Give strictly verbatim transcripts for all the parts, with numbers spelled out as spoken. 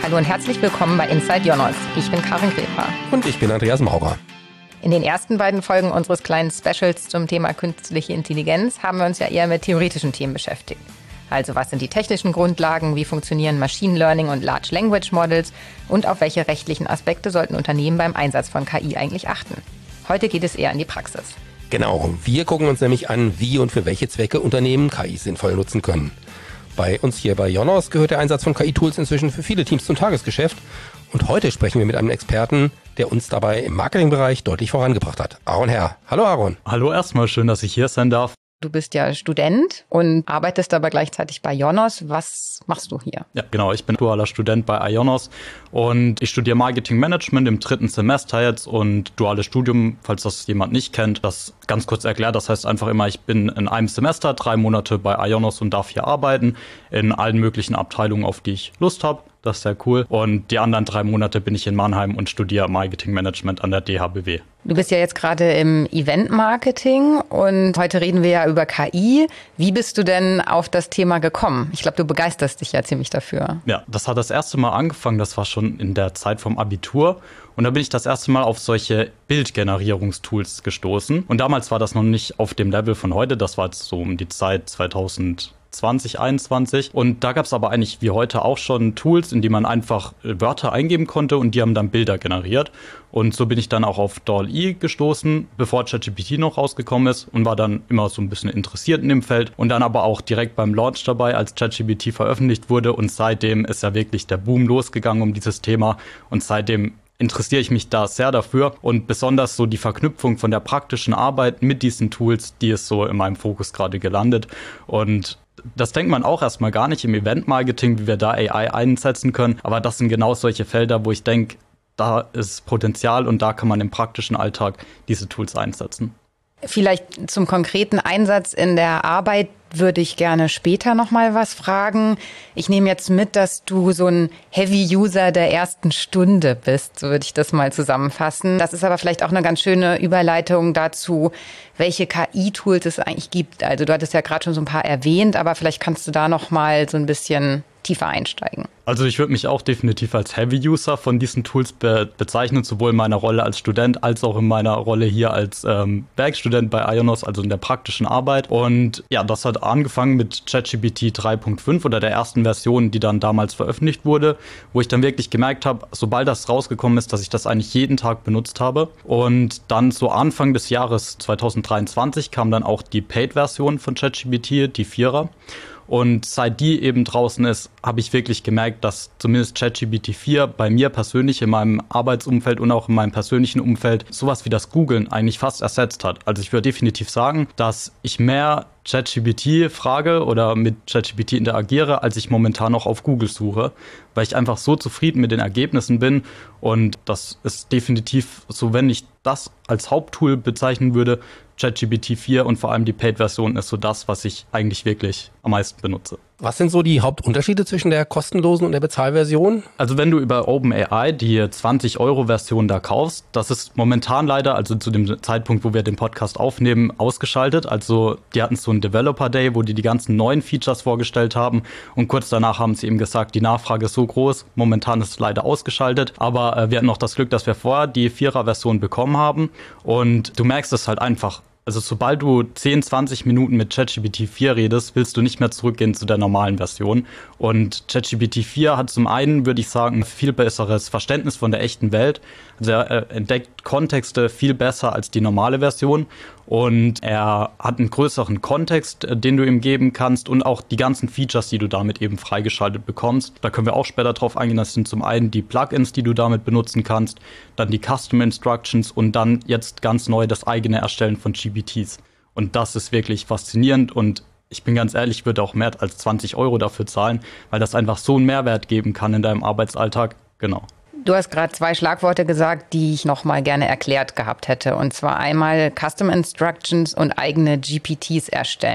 Hallo und herzlich willkommen bei Inside Jonas. Ich bin Karin Gräfer. Und ich bin Andreas Maurer. In den ersten beiden Folgen unseres kleinen Specials zum Thema künstliche Intelligenz haben wir uns ja eher mit theoretischen Themen beschäftigt. Also was sind die technischen Grundlagen, wie funktionieren Machine Learning und Large Language Models und auf welche rechtlichen Aspekte sollten Unternehmen beim Einsatz von K I eigentlich achten. Heute geht es eher in die Praxis. Genau, wir gucken uns nämlich an, wie und für welche Zwecke Unternehmen K I sinnvoll nutzen können. Bei uns hier bei Jonas gehört der Einsatz von K I-Tools inzwischen für viele Teams zum Tagesgeschäft. Und heute sprechen wir mit einem Experten, der uns dabei im Marketingbereich deutlich vorangebracht hat. Aaron Herr. Hallo Aaron. Hallo erstmal, schön, dass ich hier sein darf. Du bist ja Student und arbeitest aber gleichzeitig bei Ionos. Was machst du hier? Ja, genau. Ich bin dualer Student bei Ionos und ich studiere Marketing Management im dritten Semester jetzt. Und duales Studium, falls das jemand nicht kennt, das ganz kurz erklärt. Das heißt einfach immer, ich bin in einem Semester drei Monate bei Ionos und darf hier arbeiten in allen möglichen Abteilungen, auf die ich Lust habe. Das ist sehr cool. Und die anderen drei Monate bin ich in Mannheim und studiere Marketing Management an der D H B W. Du bist ja jetzt gerade im Event-Marketing und heute reden wir ja über K I. Wie bist du denn auf das Thema gekommen? Ich glaube, du begeisterst dich ja ziemlich dafür. Ja, das hat das erste Mal angefangen, das war schon in der Zeit vom Abitur. Und da bin ich das erste Mal auf solche Bildgenerierungstools gestoßen. Und damals war das noch nicht auf dem Level von heute, das war jetzt so um die Zeit zweitausendzwanzig, einundzwanzig. Und da gab es aber eigentlich wie heute auch schon Tools, in die man einfach Wörter eingeben konnte und die haben dann Bilder generiert. Und so bin ich dann auch auf D A L L-E gestoßen, bevor ChatGPT noch rausgekommen ist und war dann immer so ein bisschen interessiert in dem Feld und dann aber auch direkt beim Launch dabei, als ChatGPT veröffentlicht wurde. Und seitdem ist ja wirklich der Boom losgegangen um dieses Thema und seitdem interessiere ich mich da sehr dafür und besonders so die Verknüpfung von der praktischen Arbeit mit diesen Tools, die ist so in meinem Fokus gerade gelandet. Und das denkt man auch erstmal gar nicht im Event-Marketing, wie wir da A I einsetzen können. Aber das sind genau solche Felder, wo ich denke, da ist Potenzial und da kann man im praktischen Alltag diese Tools einsetzen. Vielleicht zum konkreten Einsatz in der Arbeit würde ich gerne später noch mal was fragen. Ich nehme jetzt mit, dass du so ein Heavy-User der ersten Stunde bist, so würde ich das mal zusammenfassen. Das ist aber vielleicht auch eine ganz schöne Überleitung dazu, welche K I-Tools es eigentlich gibt. Also du hattest ja gerade schon so ein paar erwähnt, aber vielleicht kannst du da noch mal so ein bisschen tiefer einsteigen. Also ich würde mich auch definitiv als Heavy-User von diesen Tools be- bezeichnen, sowohl in meiner Rolle als Student als auch in meiner Rolle hier als ähm, Werkstudent bei Ionos, also in der praktischen Arbeit. Und ja, das hat angefangen mit ChatGPT drei Punkt fünf oder der ersten Version, die dann damals veröffentlicht wurde, wo ich dann wirklich gemerkt habe, sobald das rausgekommen ist, dass ich das eigentlich jeden Tag benutzt habe. Und dann so Anfang des Jahres zweitausenddreiundzwanzig kam dann auch die Paid-Version von ChatGPT, die Vierer. Und seit die eben draußen ist, habe ich wirklich gemerkt, dass zumindest ChatGPT vier bei mir persönlich in meinem Arbeitsumfeld und auch in meinem persönlichen Umfeld sowas wie das Googlen eigentlich fast ersetzt hat. Also ich würde definitiv sagen, dass ich mehr ChatGPT frage oder mit ChatGPT interagiere, als ich momentan noch auf Google suche, weil ich einfach so zufrieden mit den Ergebnissen bin. Und das ist definitiv so, wenn ich das als Haupttool bezeichnen würde, ChatGPT vier und vor allem die Paid-Version ist so das, was ich eigentlich wirklich am meisten benutze. Was sind so die Hauptunterschiede zwischen der kostenlosen und der Bezahlversion? Also wenn du über OpenAI die zwanzig-Euro-Version da kaufst, das ist momentan leider, also zu dem Zeitpunkt, wo wir den Podcast aufnehmen, ausgeschaltet. Also die hatten so einen Developer Day, wo die die ganzen neuen Features vorgestellt haben und kurz danach haben sie eben gesagt, die Nachfrage ist so groß, momentan ist es leider ausgeschaltet. Aber äh, wir hatten noch das Glück, dass wir vorher die Vierer-Version bekommen haben und du merkst es halt einfach. Also sobald du zehn, zwanzig Minuten mit ChatGPT vier redest, willst du nicht mehr zurückgehen zu der normalen Version. Und ChatGPT vier hat zum einen, würde ich sagen, ein viel besseres Verständnis von der echten Welt. Also er entdeckt Kontexte viel besser als die normale Version. Und er hat einen größeren Kontext, den du ihm geben kannst und auch die ganzen Features, die du damit eben freigeschaltet bekommst. Da können wir auch später drauf eingehen. Das sind zum einen die Plugins, die du damit benutzen kannst, dann die Custom Instructions und dann jetzt ganz neu das eigene Erstellen von G P Ts. Und das ist wirklich faszinierend und ich bin ganz ehrlich, ich würde auch mehr als zwanzig Euro dafür zahlen, weil das einfach so einen Mehrwert geben kann in deinem Arbeitsalltag. Genau. Du hast gerade zwei Schlagworte gesagt, die ich noch mal gerne erklärt gehabt hätte. Und zwar einmal Custom Instructions und eigene G P Ts erstellen.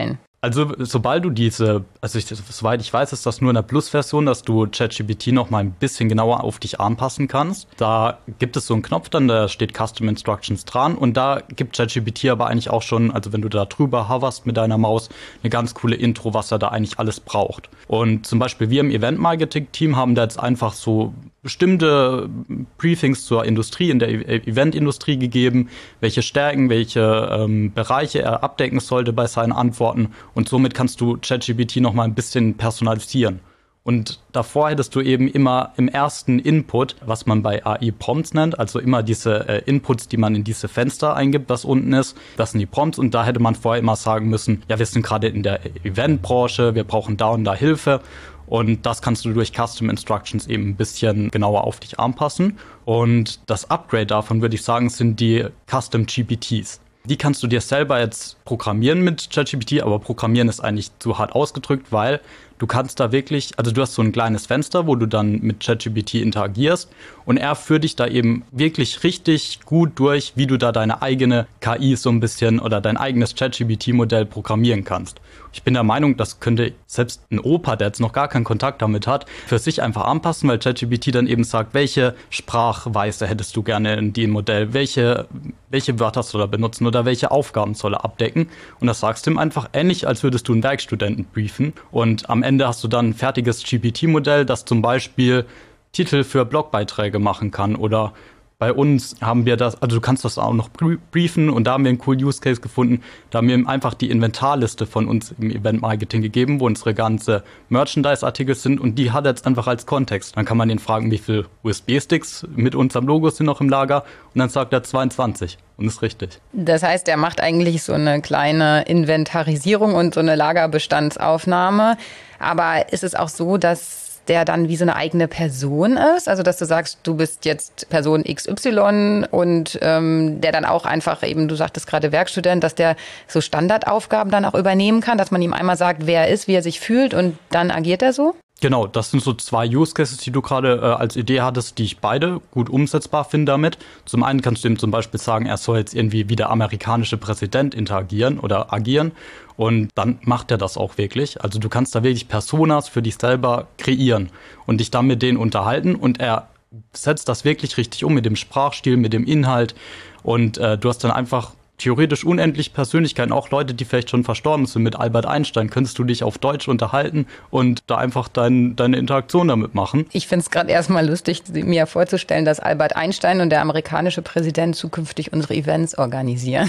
Also sobald du diese, also ich, soweit ich weiß, ist das nur in der Plus-Version, dass du ChatGPT noch mal ein bisschen genauer auf dich anpassen kannst. Da gibt es so einen Knopf dann, da steht Custom Instructions dran und da gibt ChatGPT aber eigentlich auch schon, also wenn du da drüber hoverst mit deiner Maus, eine ganz coole Intro, was er da eigentlich alles braucht. Und zum Beispiel wir im Event-Marketing-Team haben da jetzt einfach so bestimmte Briefings zur Industrie, in der Eventindustrie gegeben, welche Stärken, welche ähm, Bereiche er abdecken sollte bei seinen Antworten. Und somit kannst du ChatGPT noch mal ein bisschen personalisieren. Und davor hättest du eben immer im ersten Input, was man bei A I-Prompts nennt, also immer diese äh, Inputs, die man in diese Fenster eingibt, was unten ist, das sind die Prompts. Und da hätte man vorher immer sagen müssen, ja, wir sind gerade in der Eventbranche, wir brauchen da und da Hilfe. Und das kannst du durch Custom Instructions eben ein bisschen genauer auf dich anpassen. Und das Upgrade davon, würde ich sagen, sind die Custom G P Ts. Die kannst du dir selber jetzt programmieren mit ChatGPT, aber programmieren ist eigentlich zu hart ausgedrückt, weil du kannst da wirklich, also du hast so ein kleines Fenster, wo du dann mit ChatGPT interagierst und er führt dich da eben wirklich richtig gut durch, wie du da deine eigene K I so ein bisschen oder dein eigenes ChatGPT-Modell programmieren kannst. Ich bin der Meinung, das könnte selbst ein Opa, der jetzt noch gar keinen Kontakt damit hat, für sich einfach anpassen, weil ChatGPT dann eben sagt, welche Sprachweise hättest du gerne in dem Modell, welche, welche Wörter soll er benutzen oder welche Aufgaben soll er abdecken. Und das sagst du ihm einfach ähnlich, als würdest du einen Werkstudenten briefen. Und am Ende hast du dann ein fertiges G P T-Modell, das zum Beispiel Titel für Blogbeiträge machen kann oder bei uns haben wir das, also du kannst das auch noch briefen und da haben wir einen coolen Use Case gefunden. Da haben wir ihm einfach die Inventarliste von uns im Event-Marketing gegeben, wo unsere ganze Merchandise-Artikel sind und die hat er jetzt einfach als Kontext. Dann kann man ihn fragen, wie viele U S B-Sticks mit unserem Logo sind noch im Lager und dann sagt er zweiundzwanzig und ist richtig. Das heißt, er macht eigentlich so eine kleine Inventarisierung und so eine Lagerbestandsaufnahme. Aber ist es auch so, dass der dann wie so eine eigene Person ist? Also, dass du sagst, du bist jetzt Person X Y und ähm, der dann auch einfach eben, du sagtest gerade Werkstudent, dass der so Standardaufgaben dann auch übernehmen kann, dass man ihm einmal sagt, wer er ist, wie er sich fühlt und dann agiert er so? Genau, das sind so zwei Use Cases, die du gerade äh, als Idee hattest, die ich beide gut umsetzbar finde damit. Zum einen kannst du ihm zum Beispiel sagen, er soll jetzt irgendwie wie der amerikanische Präsident interagieren oder agieren und dann macht er das auch wirklich. Also du kannst da wirklich Personas für dich selber kreieren und dich dann mit denen unterhalten und er setzt das wirklich richtig um mit dem Sprachstil, mit dem Inhalt und äh, du hast dann einfach theoretisch unendlich Persönlichkeiten, auch Leute, die vielleicht schon verstorben sind. Mit Albert Einstein könntest du dich auf Deutsch unterhalten und da einfach dein, deine Interaktion damit machen. Ich finde es gerade erstmal lustig, mir vorzustellen, dass Albert Einstein und der amerikanische Präsident zukünftig unsere Events organisieren.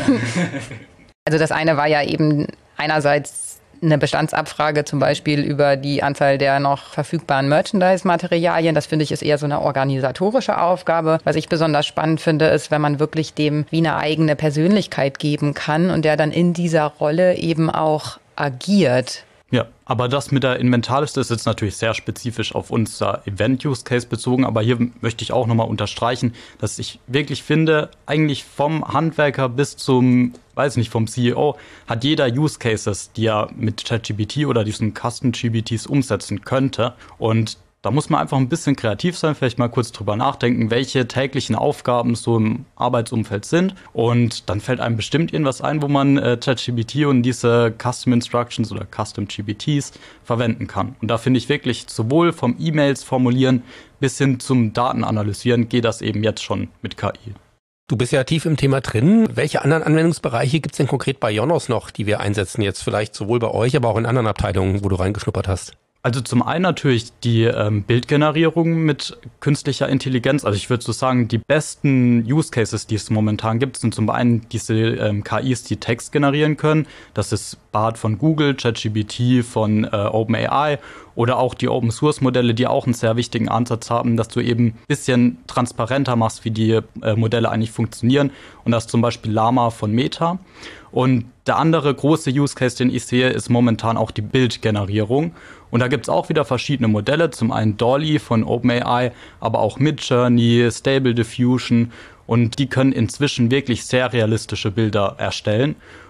Also das eine war ja eben einerseits eine Bestandsabfrage zum Beispiel über die Anzahl der noch verfügbaren Merchandise-Materialien. Das finde ich ist eher so eine organisatorische Aufgabe. Was ich besonders spannend finde, ist, wenn man wirklich dem wie eine eigene Persönlichkeit geben kann und der dann in dieser Rolle eben auch agiert. Ja, aber das mit der Inventarliste ist jetzt natürlich sehr spezifisch auf unser Event-Use-Case bezogen. Aber hier möchte ich auch nochmal unterstreichen, dass ich wirklich finde, eigentlich vom Handwerker bis zum, weiß nicht, vom C E O hat jeder Use-Cases, die er mit ChatGPT oder diesen Custom-G P Ts umsetzen könnte. Und da muss man einfach ein bisschen kreativ sein, vielleicht mal kurz drüber nachdenken, welche täglichen Aufgaben so im Arbeitsumfeld sind. Und dann fällt einem bestimmt irgendwas ein, wo man äh, ChatGPT und diese Custom Instructions oder Custom G P Ts verwenden kann. Und da finde ich wirklich, sowohl vom E-Mails formulieren bis hin zum Datenanalysieren geht das eben jetzt schon mit K I. Du bist ja tief im Thema drin. Welche anderen Anwendungsbereiche gibt es denn konkret bei Jonos noch, die wir einsetzen jetzt vielleicht sowohl bei euch, aber auch in anderen Abteilungen, wo du reingeschnuppert hast? Also zum einen natürlich die ähm, Bildgenerierung mit künstlicher Intelligenz. Also ich würde so sagen, die besten Use Cases, die es momentan gibt, sind zum einen diese ähm, K Is, die Text generieren können. Das ist Bard von Google, ChatGPT von äh, OpenAI oder auch die Open-Source-Modelle, die auch einen sehr wichtigen Ansatz haben, dass du eben ein bisschen transparenter machst, wie die äh, Modelle eigentlich funktionieren. Und das ist zum Beispiel Llama von Meta. Und der andere große Use Case, den ich sehe, ist momentan auch die Bildgenerierung. Und da gibt es auch wieder verschiedene Modelle. Zum einen Dolly von OpenAI, aber auch Midjourney, Stable Diffusion. Und die können inzwischen wirklich sehr realistische Bilder erstellen.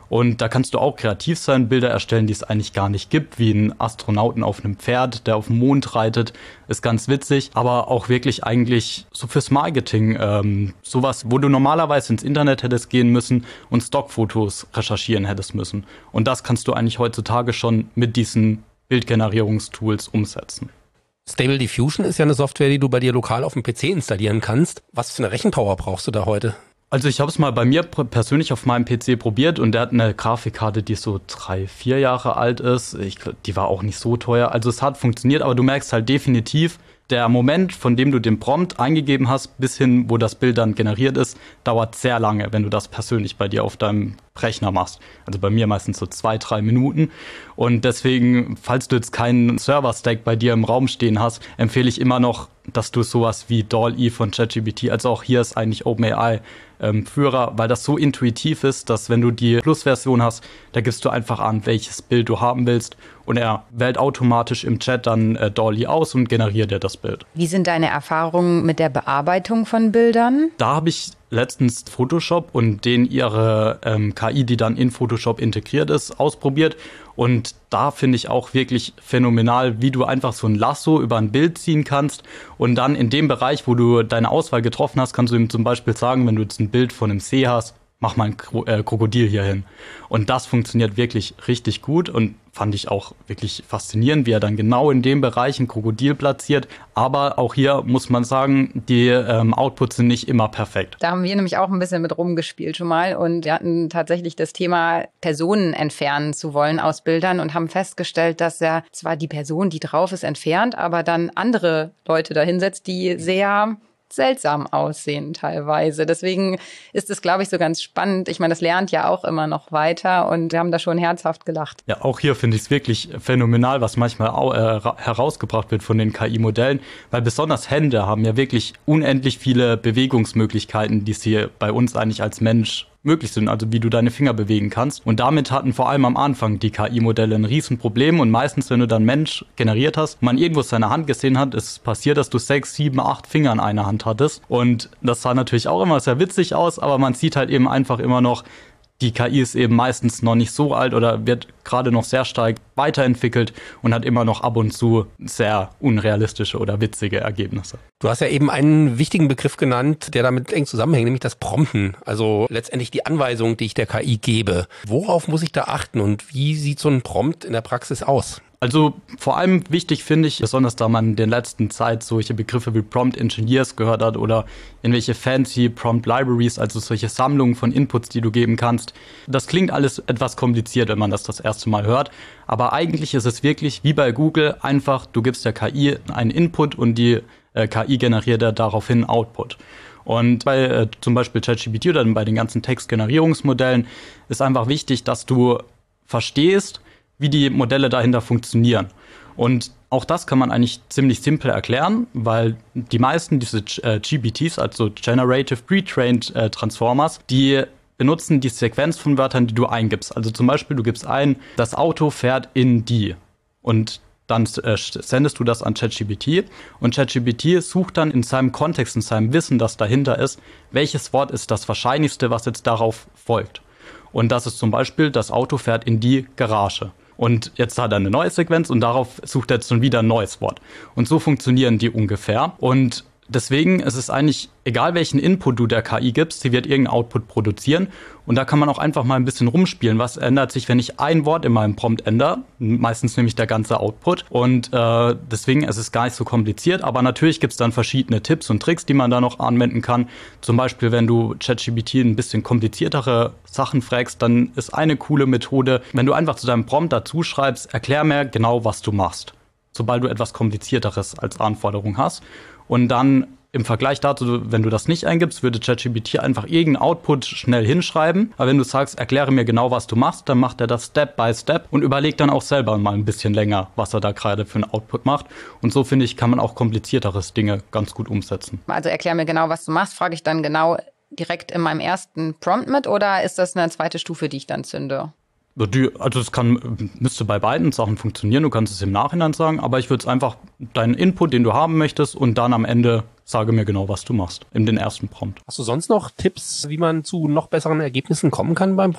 Und da kannst du auch kreativ sein, Bilder erstellen, die es eigentlich gar nicht gibt, wie einen Astronauten auf einem Pferd, der auf dem Mond reitet, ist ganz witzig. Aber auch wirklich eigentlich so fürs Marketing, ähm, sowas, wo du normalerweise ins Internet hättest gehen müssen und Stockfotos recherchieren hättest müssen. Und das kannst du eigentlich heutzutage schon mit diesen Bildgenerierungstools umsetzen. Stable Diffusion ist ja eine Software, die du bei dir lokal auf dem P C installieren kannst. Was für eine Rechenpower brauchst du da heute? Also ich habe es mal bei mir persönlich auf meinem P C probiert und der hat eine Grafikkarte, die so drei, vier Jahre alt ist. Ich, die war auch nicht so teuer. Also es hat funktioniert, aber du merkst halt definitiv, der Moment, von dem du den Prompt eingegeben hast, bis hin, wo das Bild dann generiert ist, dauert sehr lange, wenn du das persönlich bei dir auf deinem Rechner machst. Also bei mir meistens so zwei, drei Minuten. Und deswegen, falls du jetzt keinen Server-Stack bei dir im Raum stehen hast, empfehle ich immer noch, dass du sowas wie D A L L-E von ChatGPT, also auch hier ist eigentlich OpenAI ähm, Führer, weil das so intuitiv ist, dass wenn du die Plus-Version hast, da gibst du einfach an, welches Bild du haben willst und er wählt automatisch im Chat dann äh, D A L L-E aus und generiert dir das Bild. Wie sind deine Erfahrungen mit der Bearbeitung von Bildern? Da habe ich letztens Photoshop und den ihre ähm, K I, die dann in Photoshop integriert ist, ausprobiert. Und da finde ich auch wirklich phänomenal, wie du einfach so ein Lasso über ein Bild ziehen kannst und dann in dem Bereich, wo du deine Auswahl getroffen hast, kannst du ihm zum Beispiel sagen, wenn du jetzt ein Bild von einem See hast, mach mal ein Kro- äh, Krokodil hier hin. Und das funktioniert wirklich richtig gut und fand ich auch wirklich faszinierend, wie er dann genau in dem Bereich ein Krokodil platziert. Aber auch hier muss man sagen, die ähm, Outputs sind nicht immer perfekt. Da haben wir nämlich auch ein bisschen mit rumgespielt schon mal und wir hatten tatsächlich das Thema, Personen entfernen zu wollen aus Bildern und haben festgestellt, dass er zwar die Person, die drauf ist, entfernt, aber dann andere Leute da hinsetzt, die sehr seltsam aussehen teilweise. Deswegen ist es, glaube ich, so ganz spannend. Ich meine, das lernt ja auch immer noch weiter und wir haben da schon herzhaft gelacht. Ja, auch hier finde ich es wirklich phänomenal, was manchmal auch, äh, herausgebracht wird von den K I-Modellen, weil besonders Hände haben ja wirklich unendlich viele Bewegungsmöglichkeiten, die sie bei uns eigentlich als Mensch möglich sind, also wie du deine Finger bewegen kannst. Und damit hatten vor allem am Anfang die K I-Modelle ein Riesenproblem und meistens, wenn du dann Mensch generiert hast, man irgendwo seine Hand gesehen hat, ist es passiert, dass du sechs, sieben, acht Finger in einer Hand hattest. Und das sah natürlich auch immer sehr witzig aus, aber man sieht halt eben einfach immer noch, die K I ist eben meistens noch nicht so alt oder wird gerade noch sehr stark weiterentwickelt und hat immer noch ab und zu sehr unrealistische oder witzige Ergebnisse. Du hast ja eben einen wichtigen Begriff genannt, der damit eng zusammenhängt, nämlich das Prompten. Also letztendlich die Anweisung, die ich der K I gebe. Worauf muss ich da achten und wie sieht so ein Prompt in der Praxis aus? Also vor allem wichtig finde ich, besonders da man in der letzten Zeit solche Begriffe wie Prompt Engineers gehört hat oder irgendwelche fancy Prompt Libraries, also solche Sammlungen von Inputs, die du geben kannst. Das klingt alles etwas kompliziert, wenn man das das erste Mal hört, aber eigentlich ist es wirklich wie bei Google einfach, du gibst der K I einen Input und die äh, K I generiert er daraufhin Output. Und bei äh, zum Beispiel ChatGPT oder bei den ganzen Textgenerierungsmodellen ist einfach wichtig, dass du verstehst, wie die Modelle dahinter funktionieren. Und auch das kann man eigentlich ziemlich simpel erklären, weil die meisten diese äh, G P Ts, also Generative Pre-Trained äh, Transformers, die benutzen die Sequenz von Wörtern, die du eingibst. Also zum Beispiel, du gibst ein, das Auto fährt in die. Und dann äh, sendest du das an ChatGPT und ChatGPT sucht dann in seinem Kontext, in seinem Wissen, das dahinter ist, welches Wort ist das Wahrscheinlichste, was jetzt darauf folgt. Und das ist zum Beispiel, das Auto fährt in die Garage. Und jetzt hat er eine neue Sequenz und darauf sucht er jetzt schon wieder ein neues Wort. Und so funktionieren die ungefähr. Und deswegen ist es eigentlich egal, welchen Input du der K I gibst, sie wird irgendeinen Output produzieren. Und da kann man auch einfach mal ein bisschen rumspielen. Was ändert sich, wenn ich ein Wort in meinem Prompt ändere? Meistens nämlich der ganze Output. Und äh, deswegen ist es gar nicht so kompliziert. Aber natürlich gibt es dann verschiedene Tipps und Tricks, die man da noch anwenden kann. Zum Beispiel, wenn du ChatGPT ein bisschen kompliziertere Sachen fragst, dann ist eine coole Methode, wenn du einfach zu deinem Prompt dazu schreibst, erklär mir genau, was du machst. Sobald du etwas Komplizierteres als Anforderung hast. Und dann im Vergleich dazu, wenn du das nicht eingibst, würde ChatGPT einfach irgendeinen Output schnell hinschreiben. Aber wenn du sagst, erkläre mir genau, was du machst, dann macht er das Step by Step und überlegt dann auch selber mal ein bisschen länger, was er da gerade für einen Output macht. Und so, finde ich, kann man auch komplizierteres Dinge ganz gut umsetzen. Also erklär mir genau, was du machst, frage ich dann genau direkt in meinem ersten Prompt mit oder ist das eine zweite Stufe, die ich dann zünde? Also es kann, müsste bei beiden Sachen funktionieren, du kannst es im Nachhinein sagen, aber ich würde es einfach deinen Input, den du haben möchtest und dann am Ende sage mir genau, was du machst, in den ersten Prompt. Hast du sonst noch Tipps, wie man zu noch besseren Ergebnissen kommen kann beim Prompten?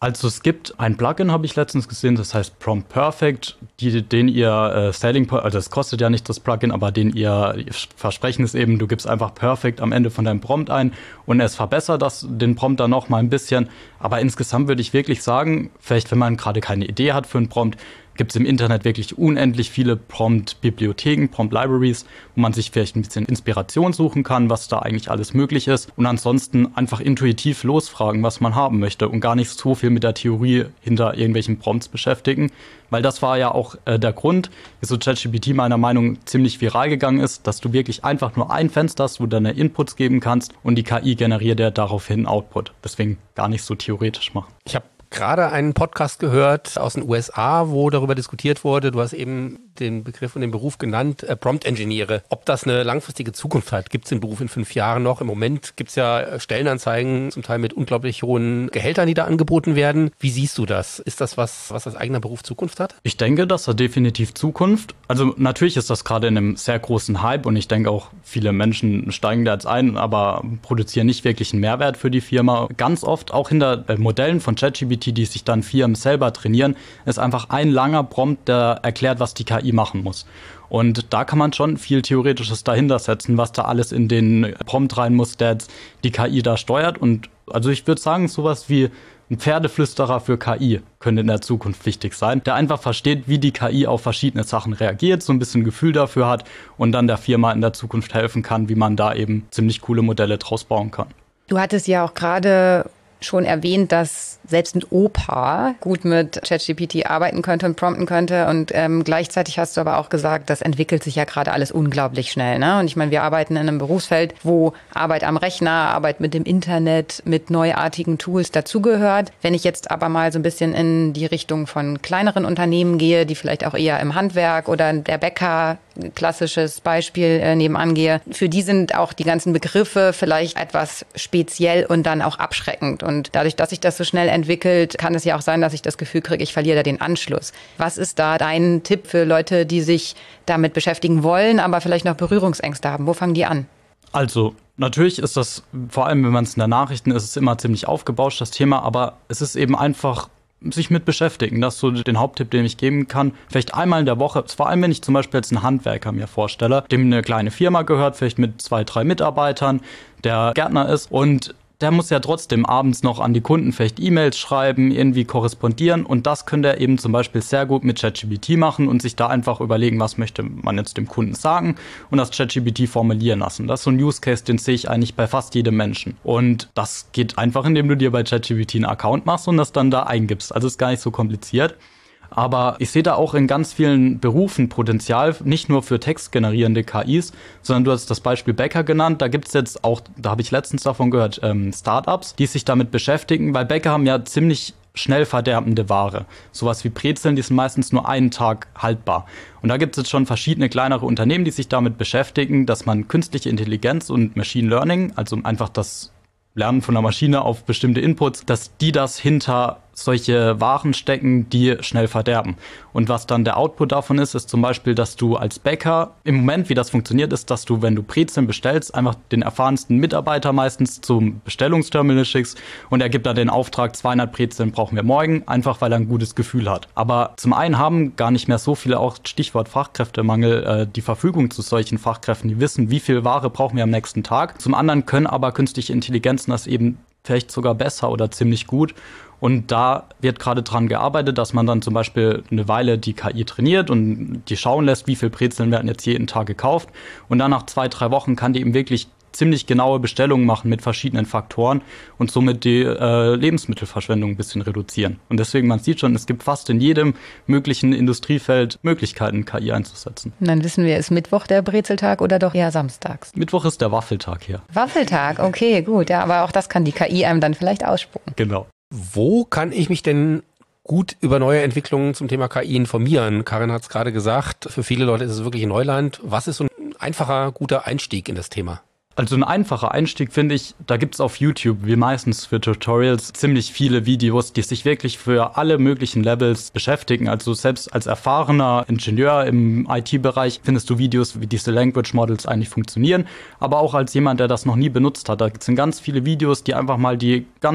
Also es gibt ein Plugin, habe ich letztens gesehen, das heißt Prompt Perfect, die, den ihr äh, Selling Point, also es kostet ja nicht das Plugin, aber den ihr, ihr Versprechen ist eben, du gibst einfach Perfect am Ende von deinem Prompt ein und es verbessert das, den Prompt dann noch mal ein bisschen. Aber insgesamt würde ich wirklich sagen, vielleicht wenn man gerade keine Idee hat für einen Prompt, gibt es im Internet wirklich unendlich viele Prompt-Bibliotheken, Prompt-Libraries, wo man sich vielleicht ein bisschen Inspiration suchen kann, was da eigentlich alles möglich ist. Und ansonsten einfach intuitiv losfragen, was man haben möchte und gar nicht so viel mit der Theorie hinter irgendwelchen Prompts beschäftigen. Weil das war ja auch äh, der Grund, wieso ChatGPT meiner Meinung nach ziemlich viral gegangen ist, dass du wirklich einfach nur ein Fenster hast, wo du deine Inputs geben kannst und die K I generiert ja daraufhin Output. Deswegen gar nicht so theoretisch machen. Ich habe gerade einen Podcast gehört aus den U S A, wo darüber diskutiert wurde, du hast eben den Begriff und den Beruf genannt, äh, Prompt-Engineere. Ob das eine langfristige Zukunft hat, gibt es den Beruf in fünf Jahren noch? Im Moment gibt es ja Stellenanzeigen, zum Teil mit unglaublich hohen Gehältern, die da angeboten werden. Wie siehst du das? Ist das was, was als eigener Beruf Zukunft hat? Ich denke, das hat definitiv Zukunft. Also natürlich ist das gerade in einem sehr großen Hype und ich denke auch, viele Menschen steigen da jetzt ein, aber produzieren nicht wirklich einen Mehrwert für die Firma. Ganz oft, auch hinter äh, Modellen von ChatGPT, die sich dann Firmen selber trainieren, ist einfach ein langer Prompt, der erklärt, was die K I machen muss. Und da kann man schon viel Theoretisches dahinter setzen, was da alles in den Prompt rein muss, der jetzt die K I da steuert. Und also ich würde sagen, sowas wie ein Pferdeflüsterer für K I könnte in der Zukunft wichtig sein, der einfach versteht, wie die K I auf verschiedene Sachen reagiert, so ein bisschen Gefühl dafür hat und dann der Firma in der Zukunft helfen kann, wie man da eben ziemlich coole Modelle draus bauen kann. Du hattest ja auch gerade schon erwähnt, dass selbst ein Opa gut mit ChatGPT arbeiten könnte und prompten könnte. Und ähm, gleichzeitig hast du aber auch gesagt, das entwickelt sich ja gerade alles unglaublich schnell. Ne? Und ich meine, wir arbeiten in einem Berufsfeld, wo Arbeit am Rechner, Arbeit mit dem Internet, mit neuartigen Tools dazugehört. Wenn ich jetzt aber mal so ein bisschen in die Richtung von kleineren Unternehmen gehe, die vielleicht auch eher im Handwerk oder der Bäcker, klassisches Beispiel, äh, nebenan gehe, für die sind auch die ganzen Begriffe vielleicht etwas speziell und dann auch abschreckend. Und dadurch, dass sich das so schnell entwickelt, kann es ja auch sein, dass ich das Gefühl kriege, ich verliere da den Anschluss. Was ist da dein Tipp für Leute, die sich damit beschäftigen wollen, aber vielleicht noch Berührungsängste haben? Wo fangen die an? Also, natürlich ist das, vor allem wenn man es in der Nachrichten ist, es immer ziemlich aufgebauscht, das Thema, aber es ist eben einfach sich mit beschäftigen. Das ist so den Haupttipp, den ich geben kann. Vielleicht einmal in der Woche, vor allem wenn ich zum Beispiel jetzt einen Handwerker mir vorstelle, dem eine kleine Firma gehört, vielleicht mit zwei, drei Mitarbeitern, der Gärtner ist und der muss ja trotzdem abends noch an die Kunden vielleicht E-Mails schreiben, irgendwie korrespondieren und das könnte er eben zum Beispiel sehr gut mit ChatGPT machen und sich da einfach überlegen, was möchte man jetzt dem Kunden sagen und das ChatGPT formulieren lassen. Das ist so ein Use Case, den sehe ich eigentlich bei fast jedem Menschen. Und das geht einfach, indem du dir bei ChatGPT einen Account machst und das dann da eingibst. Also ist gar nicht so kompliziert. Aber ich sehe da auch in ganz vielen Berufen Potenzial, nicht nur für textgenerierende K Is, sondern du hast das Beispiel Bäcker genannt. Da gibt es jetzt auch, da habe ich letztens davon gehört, ähm, Startups, die sich damit beschäftigen, weil Bäcker haben ja ziemlich schnell verderbende Ware. Sowas wie Brezeln, die sind meistens nur einen Tag haltbar. Und da gibt es jetzt schon verschiedene kleinere Unternehmen, die sich damit beschäftigen, dass man künstliche Intelligenz und Machine Learning, also einfach das Lernen von der Maschine auf bestimmte Inputs, dass die das hinter solche Waren stecken, die schnell verderben. Und was dann der Output davon ist, ist zum Beispiel, dass du als Bäcker, im Moment, wie das funktioniert, ist, dass du, wenn du Brezeln bestellst, einfach den erfahrensten Mitarbeiter meistens zum Bestellungsterminal schickst und er gibt dann den Auftrag, zweihundert Brezeln brauchen wir morgen, einfach weil er ein gutes Gefühl hat. Aber zum einen haben gar nicht mehr so viele, auch Stichwort Fachkräftemangel, äh, die Verfügung zu solchen Fachkräften, die wissen, wie viel Ware brauchen wir am nächsten Tag. Zum anderen können aber künstliche Intelligenzen das eben vielleicht sogar besser oder ziemlich gut. Und da wird gerade dran gearbeitet, dass man dann zum Beispiel eine Weile die K I trainiert und die schauen lässt, wie viel Brezeln werden jetzt jeden Tag gekauft. Und dann nach zwei, drei Wochen kann die eben wirklich ziemlich genaue Bestellungen machen mit verschiedenen Faktoren und somit die äh, Lebensmittelverschwendung ein bisschen reduzieren. Und deswegen, man sieht schon, es gibt fast in jedem möglichen Industriefeld Möglichkeiten, K I einzusetzen. Und dann wissen wir, ist Mittwoch der Brezeltag oder doch eher samstags? Mittwoch ist der Waffeltag hier. Waffeltag, okay, gut. Ja, aber auch das kann die K I einem dann vielleicht ausspucken. Genau. Wo kann ich mich denn gut über neue Entwicklungen zum Thema K I informieren? Karin hat es gerade gesagt, für viele Leute ist es wirklich Neuland. Was ist so ein einfacher, guter Einstieg in das Thema? Also ein einfacher Einstieg finde ich, da gibt es auf YouTube, wie meistens für Tutorials, ziemlich viele Videos, die sich wirklich für alle möglichen Levels beschäftigen. Also selbst als erfahrener Ingenieur im I T-Bereich findest du Videos, wie diese Language Models eigentlich funktionieren. Aber auch als jemand, der das noch nie benutzt hat, da sind ganz viele Videos, die einfach mal die ganz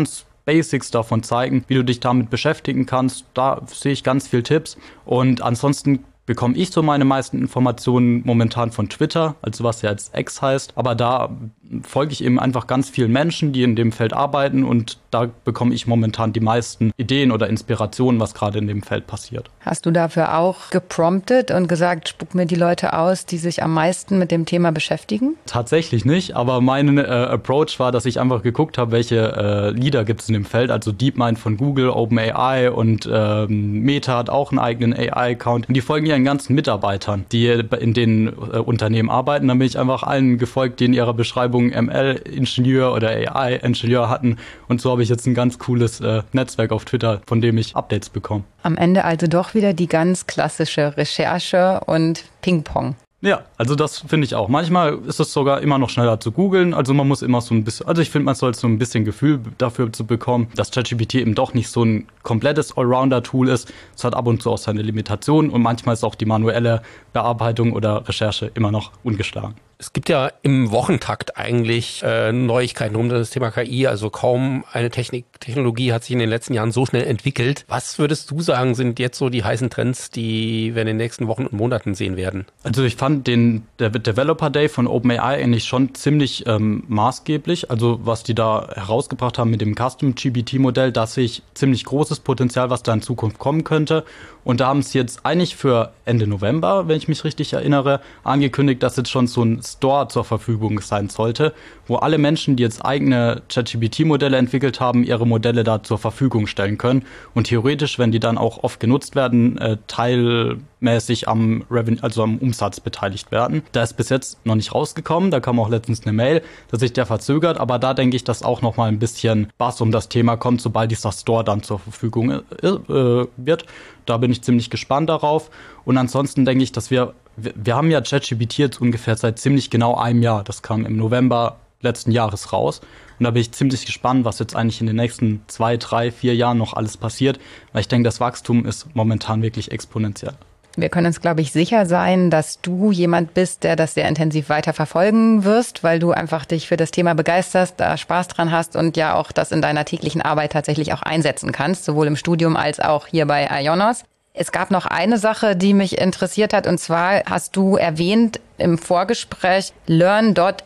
Basics davon zeigen, wie du dich damit beschäftigen kannst. Da sehe ich ganz viel Tipps. Und ansonsten bekomme ich so meine meisten Informationen momentan von Twitter, also was ja jetzt X heißt. Aber da folge ich eben einfach ganz vielen Menschen, die in dem Feld arbeiten, und da bekomme ich momentan die meisten Ideen oder Inspirationen, was gerade in dem Feld passiert. Hast du dafür auch gepromptet und gesagt, spuck mir die Leute aus, die sich am meisten mit dem Thema beschäftigen? Tatsächlich nicht, aber mein äh, Approach war, dass ich einfach geguckt habe, welche äh, Leader gibt es in dem Feld, also DeepMind von Google, OpenAI und ähm, Meta hat auch einen eigenen A I-Account und die folgen ihren ganzen Mitarbeitern, die in den äh, Unternehmen arbeiten. Dann bin ich einfach allen gefolgt, die in ihrer Beschreibung M L-Ingenieur oder A I-Ingenieur hatten, und so habe ich jetzt ein ganz cooles äh, Netzwerk auf Twitter, von dem ich Updates bekomme. Am Ende also doch wieder die ganz klassische Recherche und Ping-Pong. Ja, also das finde ich auch. Manchmal ist es sogar immer noch schneller zu googeln. Also man muss immer so ein bisschen, also ich finde, man soll so ein bisschen Gefühl dafür zu bekommen, dass ChatGPT eben doch nicht so ein komplettes Allrounder-Tool ist. Es hat ab und zu auch seine Limitationen und manchmal ist auch die manuelle Bearbeitung oder Recherche immer noch ungeschlagen. Es gibt ja im Wochentakt eigentlich äh, Neuigkeiten um das Thema K I. Also kaum eine Technik, Technologie hat sich in den letzten Jahren so schnell entwickelt. Was würdest du sagen, sind jetzt so die heißen Trends, die wir in den nächsten Wochen und Monaten sehen werden? Also ich fand den der Developer Day von OpenAI eigentlich schon ziemlich ähm, maßgeblich. Also was die da herausgebracht haben mit dem Custom G P T-Modell, da sehe ich ziemlich großes Potenzial, was da in Zukunft kommen könnte. Und da haben sie jetzt eigentlich für Ende November, wenn ich mich richtig erinnere, angekündigt, dass jetzt schon so ein Store zur Verfügung sein sollte, wo alle Menschen, die jetzt eigene ChatGPT-Modelle entwickelt haben, ihre Modelle da zur Verfügung stellen können. Und theoretisch, wenn die dann auch oft genutzt werden, äh, teilmäßig am Revenue, also am Umsatz beteiligt werden. Da ist bis jetzt noch nicht rausgekommen. Da kam auch letztens eine Mail, dass sich der verzögert. Aber da denke ich, dass auch noch mal ein bisschen Bass um das Thema kommt, sobald dieser Store dann zur Verfügung äh, äh, wird. Da bin ich ziemlich gespannt darauf. Und ansonsten denke ich, dass wir, wir, wir haben ja ChatGPT jetzt ungefähr seit ziemlich genau einem Jahr. Das kam im November letzten Jahres raus. Und da bin ich ziemlich gespannt, was jetzt eigentlich in den nächsten zwei, drei, vier Jahren noch alles passiert. Weil ich denke, das Wachstum ist momentan wirklich exponentiell. Wir können uns, glaube ich, sicher sein, dass du jemand bist, der das sehr intensiv weiter verfolgen wirst, weil du einfach dich für das Thema begeisterst, da Spaß dran hast und ja auch das in deiner täglichen Arbeit tatsächlich auch einsetzen kannst, sowohl im Studium als auch hier bei IONOS. Es gab noch eine Sache, die mich interessiert hat, und zwar hast du erwähnt im Vorgespräch learn Punkt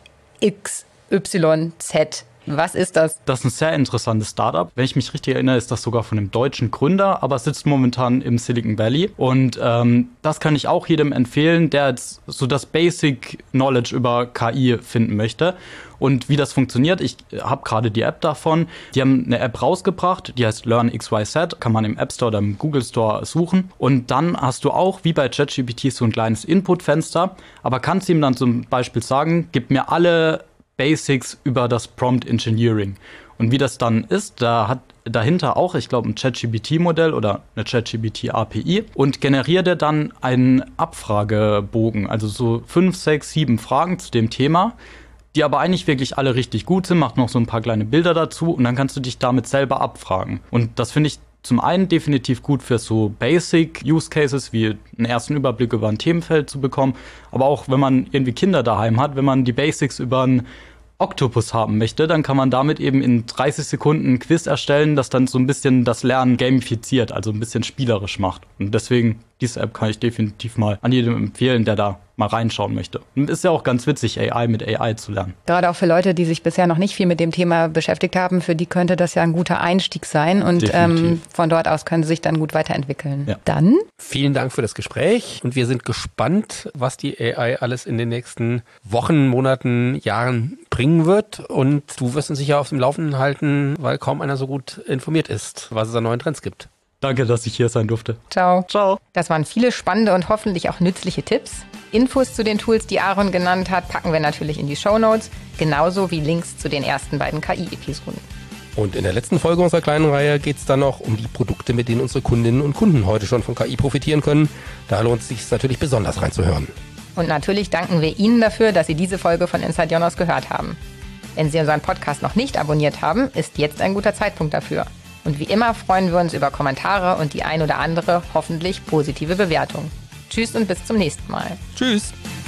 x y z. Was ist das? Das ist ein sehr interessantes Startup. Wenn ich mich richtig erinnere, ist das sogar von einem deutschen Gründer, aber sitzt momentan im Silicon Valley. Und ähm, das kann ich auch jedem empfehlen, der jetzt so das Basic Knowledge über K I finden möchte. Und wie das funktioniert, ich habe gerade die App davon. Die haben eine App rausgebracht, die heißt Learn X Y Z. Kann man im App Store oder im Google Store suchen. Und dann hast du auch, wie bei ChatGPT, so ein kleines Input-Fenster. Aber kannst ihm dann zum Beispiel sagen, gib mir alle Basics über das Prompt Engineering. Und wie das dann ist, da hat dahinter auch, ich glaube, ein ChatGPT-Modell oder eine ChatGPT-A P I und generiert er dann einen Abfragebogen, also so fünf, sechs, sieben Fragen zu dem Thema, die aber eigentlich wirklich alle richtig gut sind, macht noch so ein paar kleine Bilder dazu und dann kannst du dich damit selber abfragen. Und das finde ich zum einen definitiv gut für so Basic-Use-Cases, wie einen ersten Überblick über ein Themenfeld zu bekommen, aber auch wenn man irgendwie Kinder daheim hat, wenn man die Basics über ein Octopus haben möchte, dann kann man damit eben in dreißig Sekunden ein Quiz erstellen, das dann so ein bisschen das Lernen gamifiziert, also ein bisschen spielerisch macht. Und deswegen, diese App kann ich definitiv mal an jedem empfehlen, der da mal reinschauen möchte. Und ist ja auch ganz witzig, A I mit A I zu lernen. Gerade auch für Leute, die sich bisher noch nicht viel mit dem Thema beschäftigt haben, für die könnte das ja ein guter Einstieg sein. Und ähm, von dort aus können sie sich dann gut weiterentwickeln. Ja. Dann? Vielen Dank für das Gespräch. Und wir sind gespannt, was die A I alles in den nächsten Wochen, Monaten, Jahren bringen wird. Und du wirst uns sicher auf dem Laufenden halten, weil kaum einer so gut informiert ist, was es an neuen Trends gibt. Danke, dass ich hier sein durfte. Ciao. Ciao. Das waren viele spannende und hoffentlich auch nützliche Tipps. Infos zu den Tools, die Aaron genannt hat, packen wir natürlich in die Shownotes, genauso wie Links zu den ersten beiden K I-Episoden. Und in der letzten Folge unserer kleinen Reihe geht es dann noch um die Produkte, mit denen unsere Kundinnen und Kunden heute schon von K I profitieren können. Da lohnt es sich natürlich besonders reinzuhören. Und natürlich danken wir Ihnen dafür, dass Sie diese Folge von Inside Jonas gehört haben. Wenn Sie unseren Podcast noch nicht abonniert haben, ist jetzt ein guter Zeitpunkt dafür. Und wie immer freuen wir uns über Kommentare und die ein oder andere hoffentlich positive Bewertung. Tschüss und bis zum nächsten Mal. Tschüss.